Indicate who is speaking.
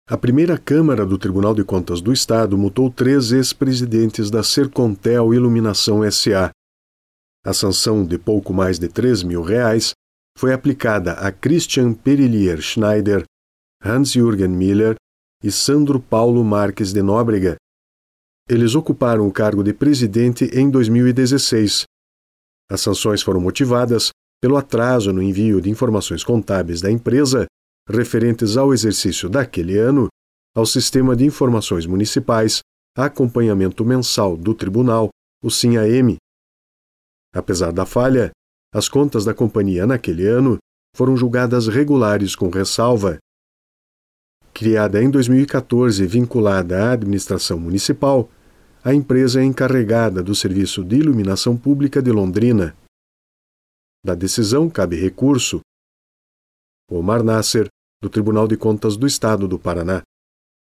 Speaker 1: A primeira Câmara do Tribunal de Contas do Estado multou 3 ex-presidentes da Sercontel Iluminação S.A. A sanção de pouco mais de R$ 3.000 foi aplicada a Christian Perillier Schneider, Hans-Jürgen Miller e Sandro Paulo Marques de Nóbrega. Eles ocuparam o cargo de presidente em 2016. As sanções foram motivadas pelo atraso no envio de informações contábeis da empresa referentes ao exercício daquele ano ao Sistema de Informações Municipais, Acompanhamento Mensal do Tribunal, o SIM-AM. Apesar da falha, as contas da companhia naquele ano foram julgadas regulares com ressalva. Criada em 2014 e vinculada à administração municipal, a empresa é encarregada do Serviço de Iluminação Pública de Londrina. Da decisão cabe recurso. Omar Nasser, do Tribunal de Contas do Estado do Paraná.